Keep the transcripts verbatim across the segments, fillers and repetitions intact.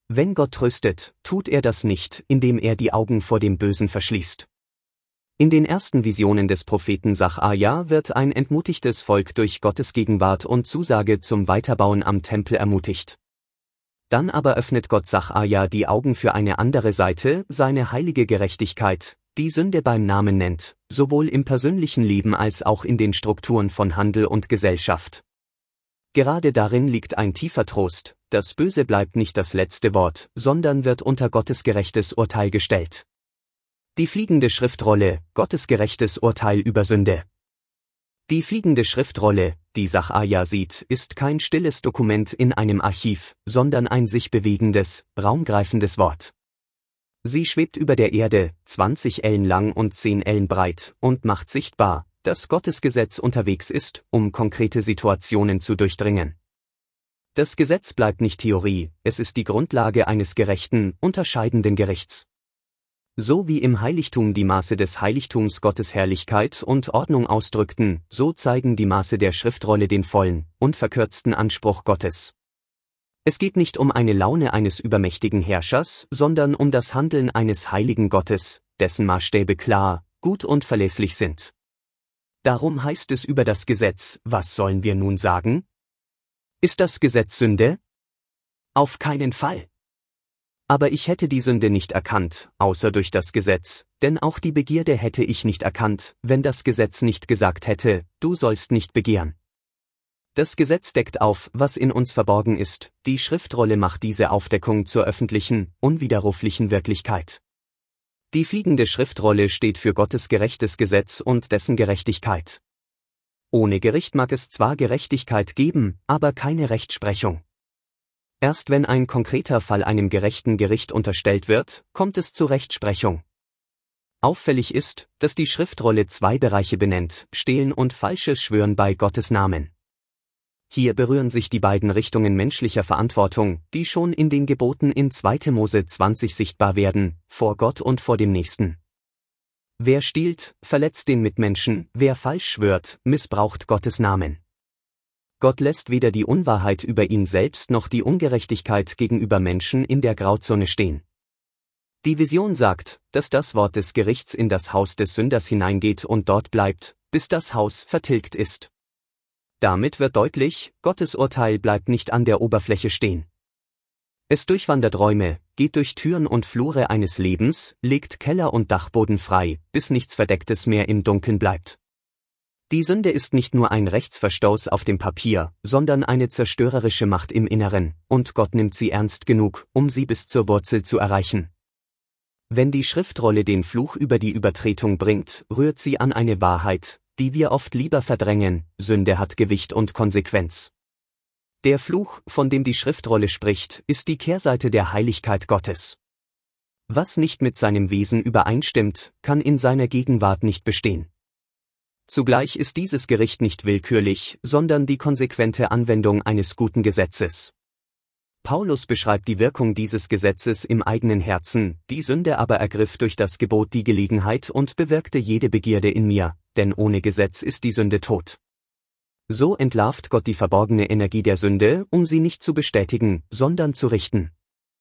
Wenn Gott tröstet, tut er das nicht, indem er die Augen vor dem Bösen verschließt. In den ersten Visionen des Propheten Sacharja wird ein entmutigtes Volk durch Gottes Gegenwart und Zusage zum Weiterbauen am Tempel ermutigt. Dann aber öffnet Gott Sacharja die Augen für eine andere Seite, seine heilige Gerechtigkeit, die Sünde beim Namen nennt, sowohl im persönlichen Leben als auch in den Strukturen von Handel und Gesellschaft. Gerade darin liegt ein tiefer Trost, das Böse bleibt nicht das letzte Wort, sondern wird unter Gottes gerechtes Urteil gestellt. Die fliegende Schriftrolle, Gottes gerechtes Urteil über Sünde. Die fliegende Schriftrolle, die Sacharja sieht, ist kein stilles Dokument in einem Archiv, sondern ein sich bewegendes, raumgreifendes Wort. Sie schwebt über der Erde, zwanzig Ellen lang und zehn Ellen breit, und macht sichtbar, dass Gottes Gesetz unterwegs ist, um konkrete Situationen zu durchdringen. Das Gesetz bleibt nicht Theorie, es ist die Grundlage eines gerechten, unterscheidenden Gerichts. So wie im Heiligtum die Maße des Heiligtums Gottes Herrlichkeit und Ordnung ausdrückten, so zeigen die Maße der Schriftrolle den vollen, unverkürzten Anspruch Gottes. Es geht nicht um eine Laune eines übermächtigen Herrschers, sondern um das Handeln eines heiligen Gottes, dessen Maßstäbe klar, gut und verlässlich sind. Darum heißt es über das Gesetz, was sollen wir nun sagen? Ist das Gesetz Sünde? Auf keinen Fall. Aber ich hätte die Sünde nicht erkannt, außer durch das Gesetz, denn auch die Begierde hätte ich nicht erkannt, wenn das Gesetz nicht gesagt hätte, du sollst nicht begehren. Das Gesetz deckt auf, was in uns verborgen ist, die Schriftrolle macht diese Aufdeckung zur öffentlichen, unwiderruflichen Wirklichkeit. Die fliegende Schriftrolle steht für Gottes gerechtes Gesetz und dessen Gerechtigkeit. Ohne Gericht mag es zwar Gerechtigkeit geben, aber keine Rechtsprechung. Erst wenn ein konkreter Fall einem gerechten Gericht unterstellt wird, kommt es zur Rechtsprechung. Auffällig ist, dass die Schriftrolle zwei Bereiche benennt, Stehlen und falsches Schwören bei Gottes Namen. Hier berühren sich die beiden Richtungen menschlicher Verantwortung, die schon in den Geboten in zweiter Mose zwanzig sichtbar werden, vor Gott und vor dem Nächsten. Wer stiehlt, verletzt den Mitmenschen, wer falsch schwört, missbraucht Gottes Namen. Gott lässt weder die Unwahrheit über ihn selbst noch die Ungerechtigkeit gegenüber Menschen in der Grauzone stehen. Die Vision sagt, dass das Wort des Gerichts in das Haus des Sünders hineingeht und dort bleibt, bis das Haus vertilgt ist. Damit wird deutlich, Gottes Urteil bleibt nicht an der Oberfläche stehen. Es durchwandert Räume, geht durch Türen und Flure eines Lebens, legt Keller und Dachboden frei, bis nichts Verdecktes mehr im Dunkeln bleibt. Die Sünde ist nicht nur ein Rechtsverstoß auf dem Papier, sondern eine zerstörerische Macht im Inneren, und Gott nimmt sie ernst genug, um sie bis zur Wurzel zu erreichen. Wenn die Schriftrolle den Fluch über die Übertretung bringt, rührt sie an eine Wahrheit, die wir oft lieber verdrängen: Sünde hat Gewicht und Konsequenz. Der Fluch, von dem die Schriftrolle spricht, ist die Kehrseite der Heiligkeit Gottes. Was nicht mit seinem Wesen übereinstimmt, kann in seiner Gegenwart nicht bestehen. Zugleich ist dieses Gericht nicht willkürlich, sondern die konsequente Anwendung eines guten Gesetzes. Paulus beschreibt die Wirkung dieses Gesetzes im eigenen Herzen: Die Sünde aber ergriff durch das Gebot die Gelegenheit und bewirkte jede Begierde in mir, denn ohne Gesetz ist die Sünde tot. So entlarvt Gott die verborgene Energie der Sünde, um sie nicht zu bestätigen, sondern zu richten.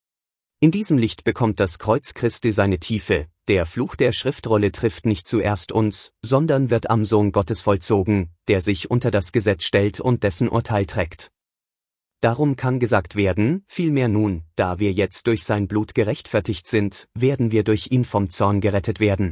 In diesem Licht bekommt das Kreuz Christi seine Tiefe: Der Fluch der Schriftrolle trifft nicht zuerst uns, sondern wird am Sohn Gottes vollzogen, der sich unter das Gesetz stellt und dessen Urteil trägt. Darum kann gesagt werden, vielmehr nun, da wir jetzt durch sein Blut gerechtfertigt sind, werden wir durch ihn vom Zorn gerettet werden.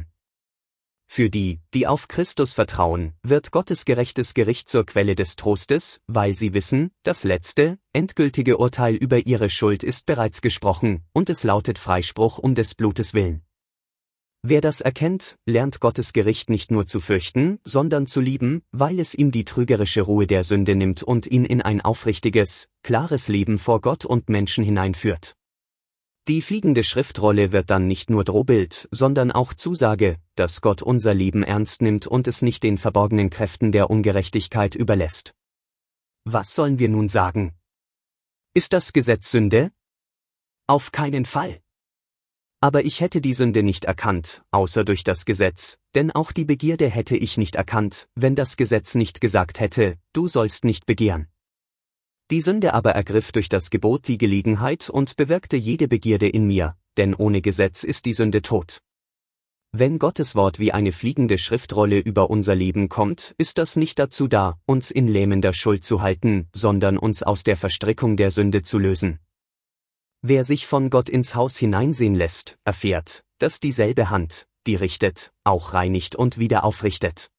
Für die, die auf Christus vertrauen, wird Gottes gerechtes Gericht zur Quelle des Trostes, weil sie wissen, das letzte, endgültige Urteil über ihre Schuld ist bereits gesprochen, und es lautet Freispruch um des Blutes willen. Wer das erkennt, lernt Gottes Gericht nicht nur zu fürchten, sondern zu lieben, weil es ihm die trügerische Ruhe der Sünde nimmt und ihn in ein aufrichtiges, klares Leben vor Gott und Menschen hineinführt. Die fliegende Schriftrolle wird dann nicht nur Drohbild, sondern auch Zusage, dass Gott unser Leben ernst nimmt und es nicht den verborgenen Kräften der Ungerechtigkeit überlässt. Was sollen wir nun sagen? Ist das Gesetz Sünde? Auf keinen Fall. Aber ich hätte die Sünde nicht erkannt, außer durch das Gesetz, denn auch die Begierde hätte ich nicht erkannt, wenn das Gesetz nicht gesagt hätte, du sollst nicht begehren. Die Sünde aber ergriff durch das Gebot die Gelegenheit und bewirkte jede Begierde in mir, denn ohne Gesetz ist die Sünde tot. Wenn Gottes Wort wie eine fliegende Schriftrolle über unser Leben kommt, ist das nicht dazu da, uns in lähmender Schuld zu halten, sondern uns aus der Verstrickung der Sünde zu lösen. Wer sich von Gott ins Haus hineinsehen lässt, erfährt, dass dieselbe Hand, die richtet, auch reinigt und wieder aufrichtet.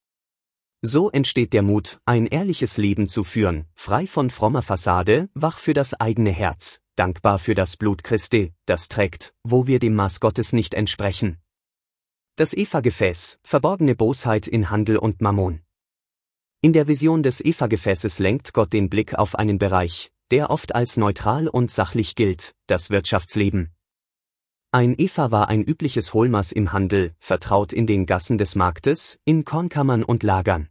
So entsteht der Mut, ein ehrliches Leben zu führen, frei von frommer Fassade, wach für das eigene Herz, dankbar für das Blut Christi, das trägt, wo wir dem Maß Gottes nicht entsprechen. Das Eva-Gefäß, verborgene Bosheit in Handel und Mammon. In der Vision des Eva-Gefäßes lenkt Gott den Blick auf einen Bereich, der oft als neutral und sachlich gilt, das Wirtschaftsleben. Ein Eva war ein übliches Hohlmaß im Handel, vertraut in den Gassen des Marktes, in Kornkammern und Lagern.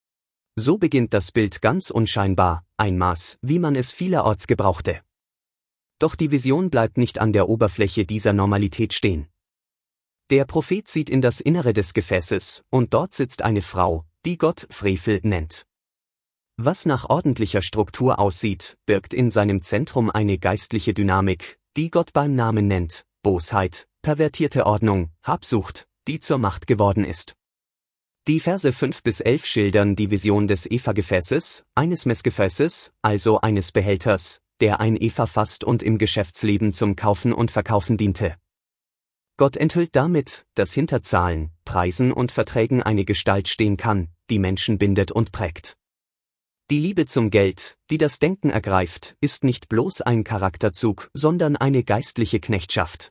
So beginnt das Bild ganz unscheinbar, ein Maß, wie man es vielerorts gebrauchte. Doch die Vision bleibt nicht an der Oberfläche dieser Normalität stehen. Der Prophet sieht in das Innere des Gefäßes, und dort sitzt eine Frau, die Gott Frevel nennt. Was nach ordentlicher Struktur aussieht, birgt in seinem Zentrum eine geistliche Dynamik, die Gott beim Namen nennt: Bosheit, pervertierte Ordnung, Habsucht, die zur Macht geworden ist. Die Verse fünf bis elf schildern die Vision des Eva-Gefäßes, eines Messgefäßes, also eines Behälters, der ein Eva fasst und im Geschäftsleben zum Kaufen und Verkaufen diente. Gott enthüllt damit, dass hinter Zahlen, Preisen und Verträgen eine Gestalt stehen kann, die Menschen bindet und prägt. Die Liebe zum Geld, die das Denken ergreift, ist nicht bloß ein Charakterzug, sondern eine geistliche Knechtschaft.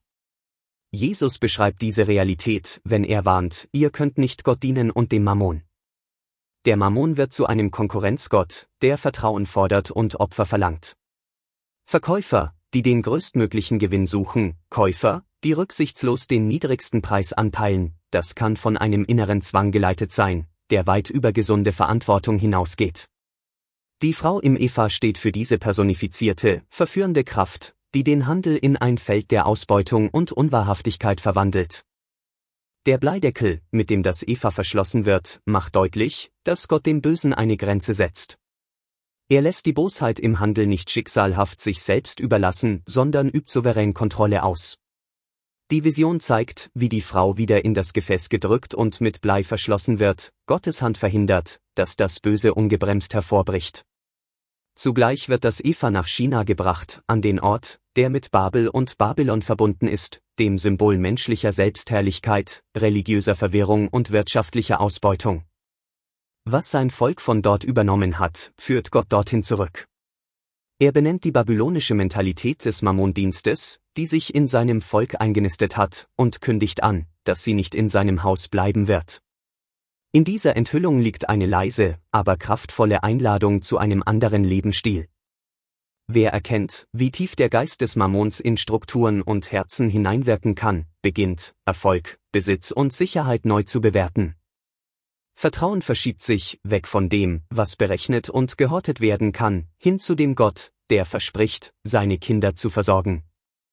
Jesus beschreibt diese Realität, wenn er warnt: Ihr könnt nicht Gott dienen und dem Mammon. Der Mammon wird zu einem Konkurrenzgott, der Vertrauen fordert und Opfer verlangt. Verkäufer, die den größtmöglichen Gewinn suchen, Käufer, die rücksichtslos den niedrigsten Preis anpeilen, das kann von einem inneren Zwang geleitet sein, der weit über gesunde Verantwortung hinausgeht. Die Frau im Eva steht für diese personifizierte, verführende Kraft, die den Handel in ein Feld der Ausbeutung und Unwahrhaftigkeit verwandelt. Der Bleideckel, mit dem das Eva verschlossen wird, macht deutlich, dass Gott dem Bösen eine Grenze setzt. Er lässt die Bosheit im Handel nicht schicksalhaft sich selbst überlassen, sondern übt souverän Kontrolle aus. Die Vision zeigt, wie die Frau wieder in das Gefäß gedrückt und mit Blei verschlossen wird, Gottes Hand verhindert, dass das Böse ungebremst hervorbricht. Zugleich wird das Eva nach China gebracht, an den Ort, der mit Babel und Babylon verbunden ist, dem Symbol menschlicher Selbstherrlichkeit, religiöser Verwirrung und wirtschaftlicher Ausbeutung. Was sein Volk von dort übernommen hat, führt Gott dorthin zurück. Er benennt die babylonische Mentalität des Mammondienstes, die sich in seinem Volk eingenistet hat, und kündigt an, dass sie nicht in seinem Haus bleiben wird. In dieser Enthüllung liegt eine leise, aber kraftvolle Einladung zu einem anderen Lebensstil. Wer erkennt, wie tief der Geist des Mammons in Strukturen und Herzen hineinwirken kann, beginnt, Erfolg, Besitz und Sicherheit neu zu bewerten. Vertrauen verschiebt sich, weg von dem, was berechnet und gehortet werden kann, hin zu dem Gott, der verspricht, seine Kinder zu versorgen.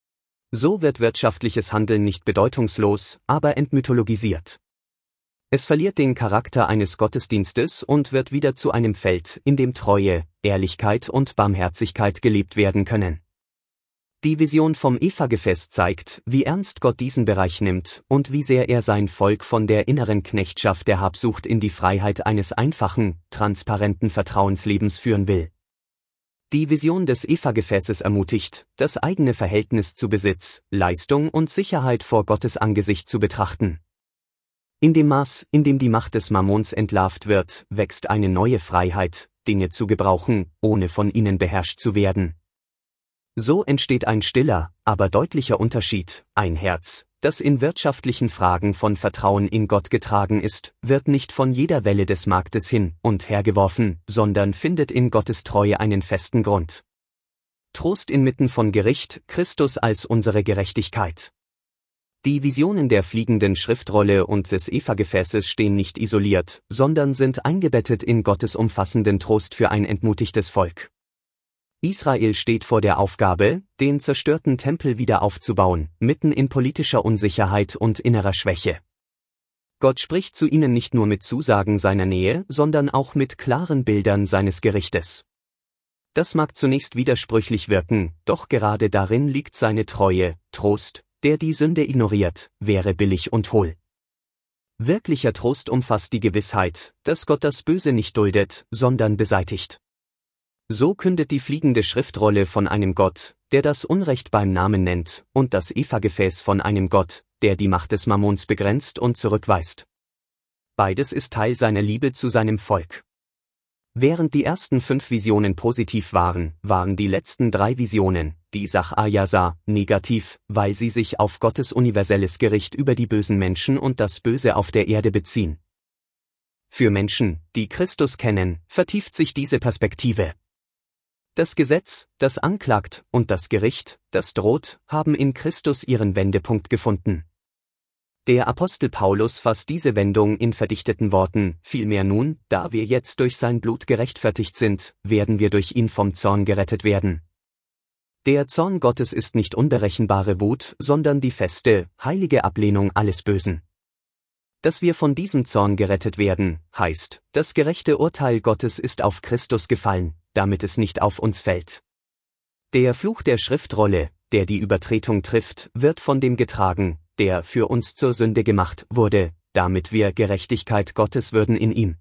So wird wirtschaftliches Handeln nicht bedeutungslos, aber entmythologisiert. Es verliert den Charakter eines Gottesdienstes und wird wieder zu einem Feld, in dem Treue, Ehrlichkeit und Barmherzigkeit gelebt werden können. Die Vision vom Eva-Gefäß zeigt, wie ernst Gott diesen Bereich nimmt und wie sehr er sein Volk von der inneren Knechtschaft der Habsucht in die Freiheit eines einfachen, transparenten Vertrauenslebens führen will. Die Vision des Eva-Gefäßes ermutigt, das eigene Verhältnis zu Besitz, Leistung und Sicherheit vor Gottes Angesicht zu betrachten. In dem Maß, in dem die Macht des Mammons entlarvt wird, wächst eine neue Freiheit, Dinge zu gebrauchen, ohne von ihnen beherrscht zu werden. So entsteht ein stiller, aber deutlicher Unterschied: Ein Herz, das in wirtschaftlichen Fragen von Vertrauen in Gott getragen ist, wird nicht von jeder Welle des Marktes hin und her geworfen, sondern findet in Gottes Treue einen festen Grund. Trost inmitten von Gericht, Christus als unsere Gerechtigkeit. Die Visionen der fliegenden Schriftrolle und des Eva-Gefäßes stehen nicht isoliert, sondern sind eingebettet in Gottes umfassenden Trost für ein entmutigtes Volk. Israel steht vor der Aufgabe, den zerstörten Tempel wieder aufzubauen, mitten in politischer Unsicherheit und innerer Schwäche. Gott spricht zu ihnen nicht nur mit Zusagen seiner Nähe, sondern auch mit klaren Bildern seines Gerichtes. Das mag zunächst widersprüchlich wirken, doch gerade darin liegt seine Treue. Trost, der die Sünde ignoriert, wäre billig und hohl. Wirklicher Trost umfasst die Gewissheit, dass Gott das Böse nicht duldet, sondern beseitigt. So kündet die fliegende Schriftrolle von einem Gott, der das Unrecht beim Namen nennt, und das Eva-Gefäß von einem Gott, der die Macht des Mammons begrenzt und zurückweist. Beides ist Teil seiner Liebe zu seinem Volk. Während die ersten fünf Visionen positiv waren, waren die letzten drei Visionen, die Sacharja sah, negativ, weil sie sich auf Gottes universelles Gericht über die bösen Menschen und das Böse auf der Erde beziehen. Für Menschen, die Christus kennen, vertieft sich diese Perspektive. Das Gesetz, das anklagt, und das Gericht, das droht, haben in Christus ihren Wendepunkt gefunden. Der Apostel Paulus fasst diese Wendung in verdichteten Worten: Vielmehr nun, da wir jetzt durch sein Blut gerechtfertigt sind, werden wir durch ihn vom Zorn gerettet werden. Der Zorn Gottes ist nicht unberechenbare Wut, sondern die feste, heilige Ablehnung alles Bösen. Dass wir von diesem Zorn gerettet werden, heißt, das gerechte Urteil Gottes ist auf Christus gefallen, damit es nicht auf uns fällt. Der Fluch der Schriftrolle, der die Übertretung trifft, wird von dem getragen, der für uns zur Sünde gemacht wurde, damit wir Gerechtigkeit Gottes würden in ihm.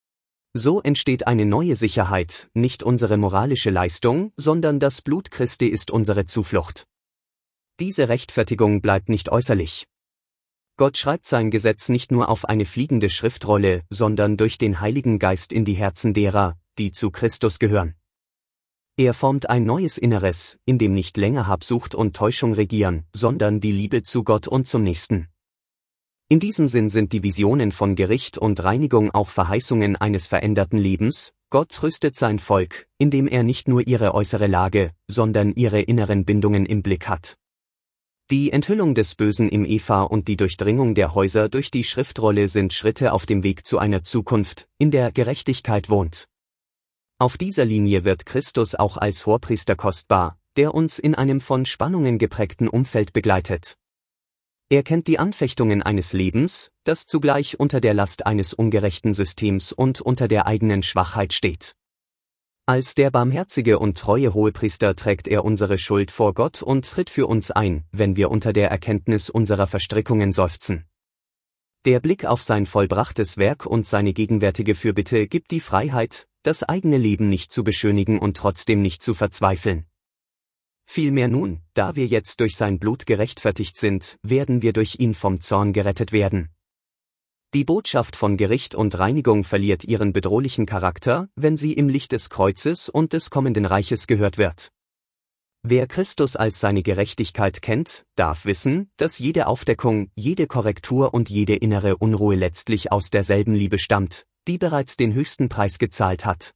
So entsteht eine neue Sicherheit, nicht unsere moralische Leistung, sondern das Blut Christi ist unsere Zuflucht. Diese Rechtfertigung bleibt nicht äußerlich. Gott schreibt sein Gesetz nicht nur auf eine fliegende Schriftrolle, sondern durch den Heiligen Geist in die Herzen derer, die zu Christus gehören. Er formt ein neues Inneres, in dem nicht länger Habsucht und Täuschung regieren, sondern die Liebe zu Gott und zum Nächsten. In diesem Sinn sind die Visionen von Gericht und Reinigung auch Verheißungen eines veränderten Lebens. Gott tröstet sein Volk, indem er nicht nur ihre äußere Lage, sondern ihre inneren Bindungen im Blick hat. Die Enthüllung des Bösen im Eva und die Durchdringung der Häuser durch die Schriftrolle sind Schritte auf dem Weg zu einer Zukunft, in der Gerechtigkeit wohnt. Auf dieser Linie wird Christus auch als Hohepriester kostbar, der uns in einem von Spannungen geprägten Umfeld begleitet. Er kennt die Anfechtungen eines Lebens, das zugleich unter der Last eines ungerechten Systems und unter der eigenen Schwachheit steht. Als der barmherzige und treue Hohepriester trägt er unsere Schuld vor Gott und tritt für uns ein, wenn wir unter der Erkenntnis unserer Verstrickungen seufzen. Der Blick auf sein vollbrachtes Werk und seine gegenwärtige Fürbitte gibt die Freiheit, das eigene Leben nicht zu beschönigen und trotzdem nicht zu verzweifeln. Vielmehr nun, da wir jetzt durch sein Blut gerechtfertigt sind, werden wir durch ihn vom Zorn gerettet werden. Die Botschaft von Gericht und Reinigung verliert ihren bedrohlichen Charakter, wenn sie im Licht des Kreuzes und des kommenden Reiches gehört wird. Wer Christus als seine Gerechtigkeit kennt, darf wissen, dass jede Aufdeckung, jede Korrektur und jede innere Unruhe letztlich aus derselben Liebe stammt, die bereits den höchsten Preis gezahlt hat.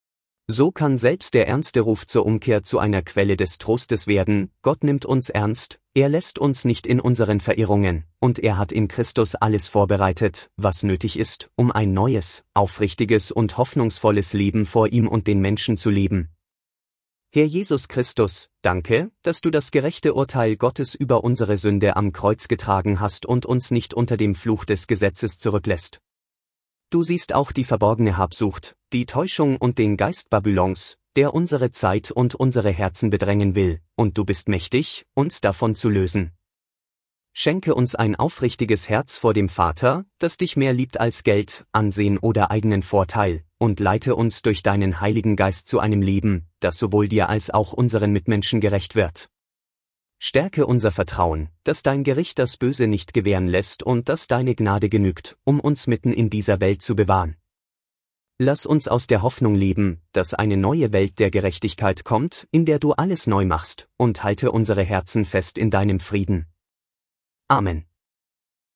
So kann selbst der ernste Ruf zur Umkehr zu einer Quelle des Trostes werden: Gott nimmt uns ernst, er lässt uns nicht in unseren Verirrungen, und er hat in Christus alles vorbereitet, was nötig ist, um ein neues, aufrichtiges und hoffnungsvolles Leben vor ihm und den Menschen zu leben. Herr Jesus Christus, danke, dass du das gerechte Urteil Gottes über unsere Sünde am Kreuz getragen hast und uns nicht unter dem Fluch des Gesetzes zurücklässt. Du siehst auch die verborgene Habsucht, die Täuschung und den Geist Babylons, der unsere Zeit und unsere Herzen bedrängen will, und du bist mächtig, uns davon zu lösen. Schenke uns ein aufrichtiges Herz vor dem Vater, das dich mehr liebt als Geld, Ansehen oder eigenen Vorteil, und leite uns durch deinen Heiligen Geist zu einem Leben, das sowohl dir als auch unseren Mitmenschen gerecht wird. Stärke unser Vertrauen, dass dein Gericht das Böse nicht gewähren lässt und dass deine Gnade genügt, um uns mitten in dieser Welt zu bewahren. Lass uns aus der Hoffnung leben, dass eine neue Welt der Gerechtigkeit kommt, in der du alles neu machst, und halte unsere Herzen fest in deinem Frieden. Amen.